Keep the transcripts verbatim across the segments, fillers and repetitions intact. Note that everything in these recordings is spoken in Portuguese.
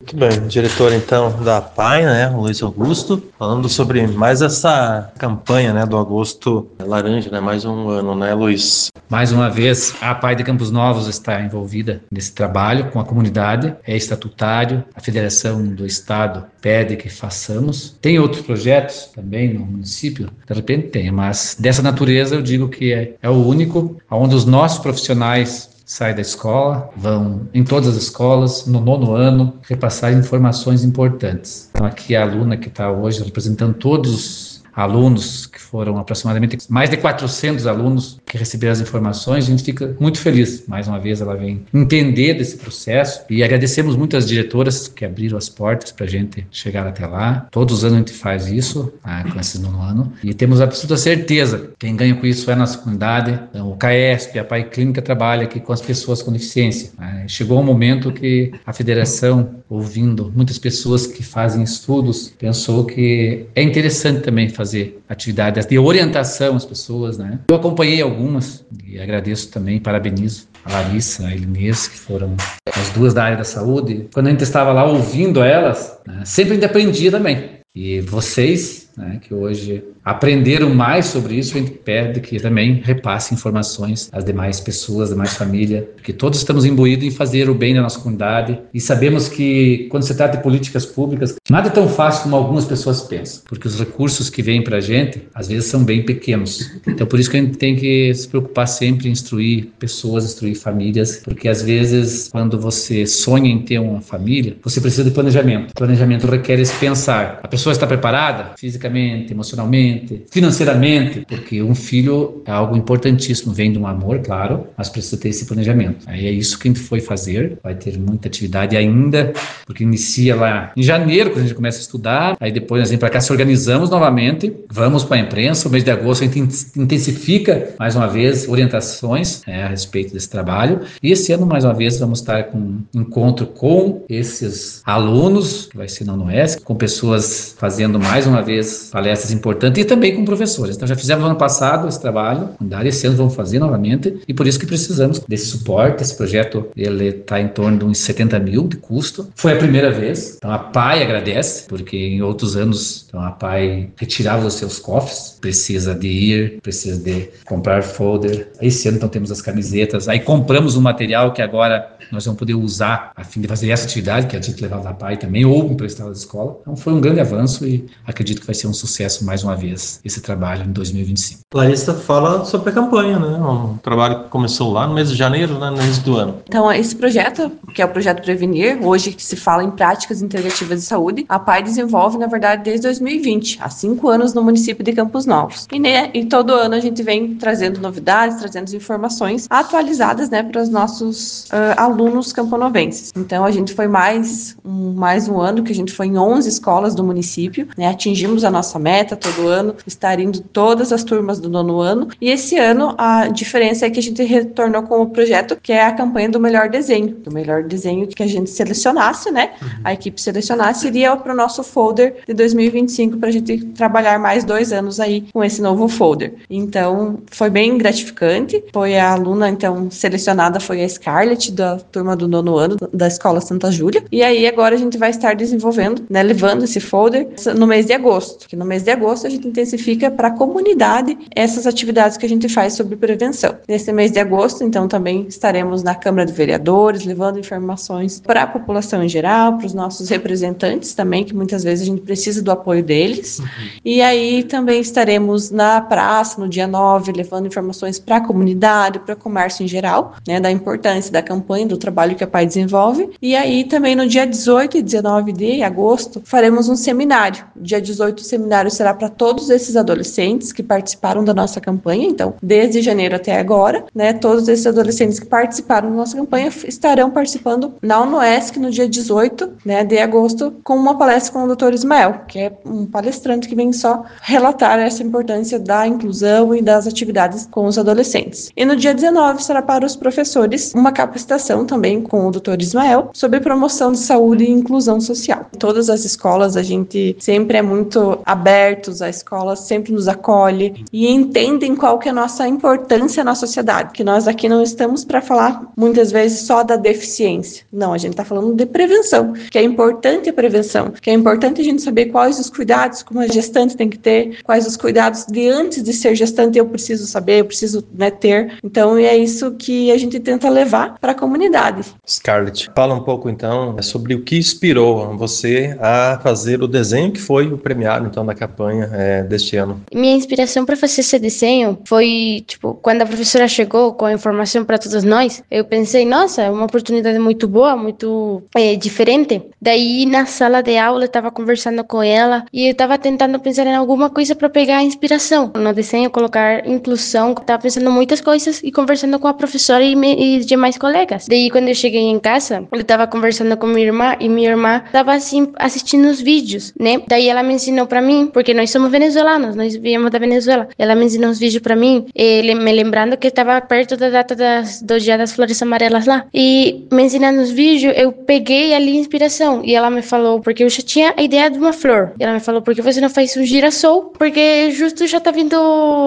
Muito bem, diretor então da A P A I, né, Luiz Augusto, falando sobre mais essa campanha, né, do Agosto Laranja, né, mais um ano, né, Luiz? Mais uma vez, a A P A I de Campos Novos está envolvida nesse trabalho com a comunidade, é estatutário, a Federação do Estado pede que façamos. Tem outros projetos também no município? De repente tem, mas dessa natureza eu digo que é, é o único onde os nossos profissionais saem da escola, vão em todas as escolas, no nono ano, repassar informações importantes. Então aqui a aluna que está hoje representando todos os alunos, que foram aproximadamente mais de quatrocentos alunos que receberam as informações, a gente fica muito feliz. Mais uma vez ela vem entender desse processo e agradecemos muito as diretoras que abriram as portas para a gente chegar até lá. Todos os anos a gente faz isso, ah, com esse nono ano, e temos absoluta certeza, quem ganha com isso é a nossa comunidade. Então, o CAESP, a P A I Clínica trabalha aqui com as pessoas com deficiência. Ah, chegou um momento que a federação, ouvindo muitas pessoas que fazem estudos, pensou que é interessante também fazer atividades de orientação às pessoas, né? Eu acompanhei algumas e agradeço também, parabenizo a Larissa, a Elinês, que foram as duas da área da saúde. Quando a gente estava lá ouvindo elas, né, sempre a gente aprendia também. E vocês, né, que hoje aprenderam mais sobre isso, a gente pede que também repasse informações às demais pessoas, às demais famílias, porque todos estamos imbuídos em fazer o bem da nossa comunidade e sabemos que quando se trata de políticas públicas, nada é tão fácil como algumas pessoas pensam, porque os recursos que vêm para a gente, às vezes, são bem pequenos. Então, por isso que a gente tem que se preocupar sempre em instruir pessoas, instruir famílias, porque às vezes, quando você sonha em ter uma família, você precisa de planejamento. Planejamento requer esse pensar. A pessoa está preparada fisicamente, emocionalmente, financeiramente, porque um filho é algo importantíssimo, vem de um amor, claro, mas precisa ter esse planejamento. Aí é isso que a gente foi fazer, vai ter muita atividade ainda, porque inicia lá em janeiro, quando a gente começa a estudar, aí depois nós vamos para cá, se organizamos novamente, vamos para a imprensa, o mês de agosto a gente intensifica, mais uma vez, orientações é, a respeito desse trabalho, e esse ano, mais uma vez, vamos estar com um encontro com esses alunos, que vai ser na UNOESC, com pessoas fazendo mais uma vez palestras importantes e também com professores. Então já fizemos no ano passado esse trabalho, esse ano vamos fazer novamente, e por isso que precisamos desse suporte. Esse projeto ele está em torno de uns setenta mil de custo. Foi a primeira vez, então a P A I agradece, porque em outros anos então, a P A I retirava os seus cofres, precisa de ir, precisa de comprar folder. Esse ano então temos as camisetas, aí compramos um material que agora nós vamos poder usar a fim de fazer essa atividade, que a gente levava da P A I também, ou emprestava da escola. Então foi um grande avanço e acredito que vai ser um sucesso mais uma vez esse trabalho em dois mil e vinte e cinco. Larissa fala sobre a campanha, né? Um trabalho que começou lá no mês de janeiro, né? No início do ano. Então, esse projeto, que é o projeto Prevenir, hoje que se fala em práticas integrativas de saúde, a P A I desenvolve, na verdade, desde dois mil e vinte, há cinco anos no município de Campos Novos. E, né, e todo ano a gente vem trazendo novidades, trazendo informações atualizadas, né, para os nossos uh, alunos camponovenses. Então, a gente foi mais um, mais um ano que a gente foi em onze escolas do município, né, atingimos a nossa meta todo ano, estar indo todas as turmas do nono ano, e esse ano a diferença é que a gente retornou com o projeto que é a campanha do melhor desenho, do melhor desenho que a gente selecionasse, né, a equipe selecionasse, iria para o nosso folder de dois mil e vinte e cinco para a gente trabalhar mais dois anos aí com esse novo folder. Então, foi bem gratificante, foi a aluna, então, selecionada foi a Scarlett, da turma do nono ano, da Escola Santa Júlia, e aí agora a gente vai estar desenvolvendo, né, levando esse folder no mês de agosto, que no mês de agosto a gente intensifica para a comunidade essas atividades que a gente faz sobre prevenção. Nesse mês de agosto, então, também estaremos na Câmara de Vereadores, levando informações para a população em geral, para os nossos representantes também, que muitas vezes a gente precisa do apoio deles. Uhum. E aí também estaremos na praça, no dia nove, levando informações para a comunidade, para o comércio em geral, né, da importância da campanha, do trabalho que a P A I desenvolve. E aí também no dia dezoito e dezenove de agosto, faremos um seminário. Dia dezoito, o seminário será para todos esses adolescentes que participaram da nossa campanha, então, desde janeiro até agora, né, todos esses adolescentes que participaram da nossa campanha estarão participando na UNOESC no dia dezoito, né, de agosto, com uma palestra com o doutor Ismael, que é um palestrante que vem só relatar essa importância da inclusão e das atividades com os adolescentes. E no dia dezenove será para os professores uma capacitação também com o doutor Ismael sobre promoção de saúde e inclusão social. Todas as escolas a gente sempre é muito muito abertos, a escola sempre nos acolhe e entendem qual que é a nossa importância na sociedade, que nós aqui não estamos para falar muitas vezes só da deficiência. Não, a gente está falando de prevenção, que é importante a prevenção, que é importante a gente saber quais os cuidados que uma gestante tem que ter, quais os cuidados de antes de ser gestante eu preciso saber, eu preciso, né, ter. Então, é isso que a gente tenta levar para a comunidade. Scarlett, fala um pouco então sobre o que inspirou você a fazer o desenho que foi o premiado então da campanha é, deste ano. Minha inspiração para fazer esse desenho foi, tipo, quando a professora chegou com a informação para todos nós, eu pensei, nossa, é uma oportunidade muito boa, muito é, diferente. Daí, na sala de aula, eu estava conversando com ela e eu estava tentando pensar em alguma coisa para pegar a inspiração. No desenho, colocar inclusão, estava pensando em muitas coisas e conversando com a professora e, me, e demais colegas. Daí, quando eu cheguei em casa, eu estava conversando com minha irmã e minha irmã estava assim, assistindo os vídeos, né? Daí, ela me ensinou para mim, porque nós somos venezuelanos, nós viemos da Venezuela. Ela me ensinou uns vídeos para mim, ele, me lembrando que estava perto da data das, do Dia das Flores Amarelas lá. E me ensinando os vídeos, eu peguei ali inspiração. E ela me falou, porque eu já tinha a ideia de uma flor. E ela me falou, por que você não faz um girassol? Porque justo já tá vindo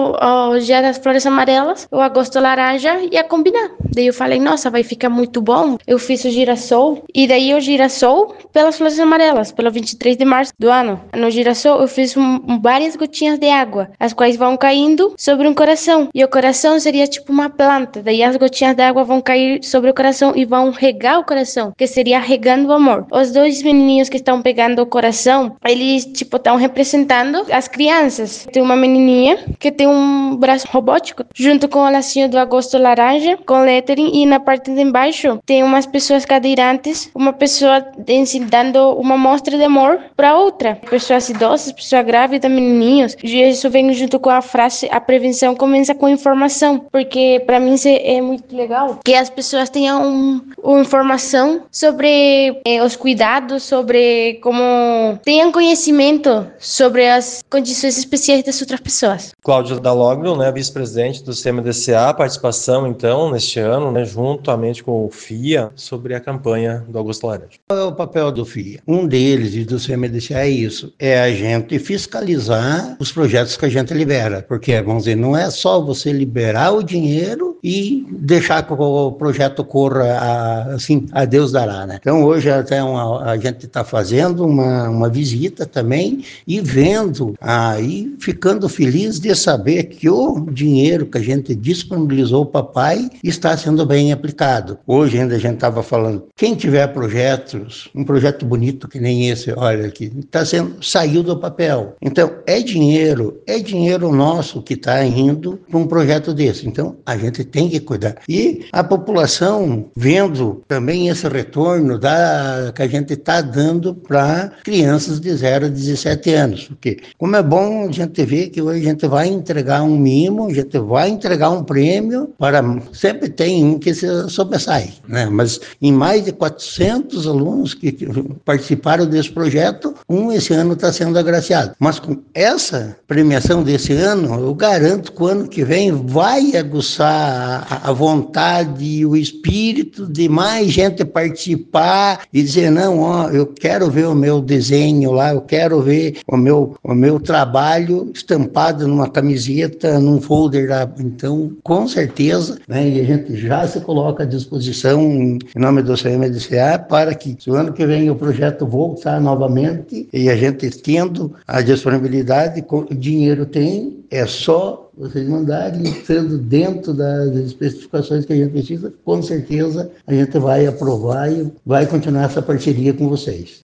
o Dia das Flores Amarelas, o agosto laranja, ia combinar. Daí eu falei, nossa, vai ficar muito bom. Eu fiz o girassol, e daí o girassol pelas flores amarelas, pelo vinte e três de março do ano. No girassol eu fiz um, várias gotinhas de água, as quais vão caindo sobre um coração. E o coração seria tipo uma planta. Daí as gotinhas de água vão cair sobre o coração e vão regar o coração, que seria regando o amor. Os dois menininhos que estão pegando o coração, eles tipo estão representando as crianças. Tem uma menininha que tem um braço robótico, junto com o lacinho do agosto laranja, com lettering, e na parte de embaixo tem umas pessoas cadeirantes, uma pessoa dando uma mostra de amor para outra. Pessoas idosas, pessoas grávidas, menininhos. E isso vem junto com a frase, a prevenção começa com informação, porque para mim é muito legal que as pessoas tenham um, uma informação sobre eh, os cuidados, sobre como tenham conhecimento sobre as condições especiais das outras pessoas. Cláudia Dalogro, né, vice-presidente do C M D C A, participação então neste ano, né, juntamente com o F I A, sobre a campanha do Agosto Laranja. Qual é o papel do F I A? Um deles e do C M D C A é isso, é a gente fiscalizar os projetos que a gente libera, porque, vamos dizer, não é só você liberar o dinheiro e deixar que o projeto corra a, assim, a Deus dará, né? Então hoje até uma, a gente está fazendo uma, uma visita também e vendo, aí ficando feliz de saber que o dinheiro que a gente disponibilizou para o papai está sendo bem aplicado. Hoje ainda a gente estava falando, quem tiver projetos, um projeto bonito que nem esse, olha aqui, está sendo, saiu do papel. Então é dinheiro, é dinheiro nosso que está indo para um projeto desse. Então a gente tem que cuidar. E a população vendo também esse retorno da, que a gente está dando para crianças de zero a dezessete anos. Porque como é bom a gente ver que hoje a gente vai entregar um mimo, a gente vai entregar um prêmio para... Sempre tem um que se sobressai, né? Mas em mais de quatrocentos alunos que participaram desse projeto, um esse ano está sendo agraciado. Mas com essa premiação desse ano, eu garanto que o ano que vem vai aguçar a, a vontade e o espírito de mais gente participar e dizer, não, ó, eu quero ver o meu desenho lá, eu quero ver o meu, o meu trabalho estampado numa camiseta, num folder lá. Então, com certeza, né, e a gente já se coloca à disposição em nome do C M D C A para que, se o ano que vem o projeto voltar novamente e a gente tendo a disponibilidade, o dinheiro tem, é só vocês mandarem, sendo dentro das especificações que a gente precisa, com certeza a gente vai aprovar e vai continuar essa parceria com vocês.